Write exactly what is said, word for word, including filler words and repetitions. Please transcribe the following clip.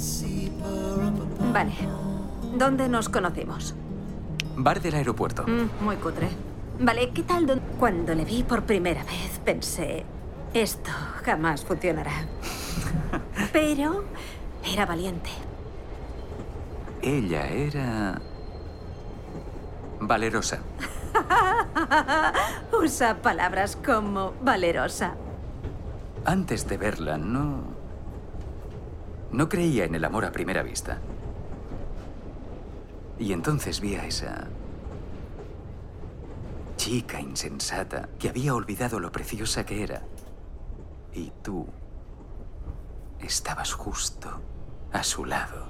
Vale. ¿Dónde nos conocimos? Bar del aeropuerto. Mm, muy cutre. Vale, ¿qué tal? don- Cuando le vi por primera vez, pensé, esto jamás funcionará. Pero era valiente. Ella era... valerosa. Usa palabras como valerosa. Antes de verla, no... no creía en el amor a primera vista. Y entonces vi a esa... chica insensata que había olvidado lo preciosa que era. Y tú... estabas justo a su lado.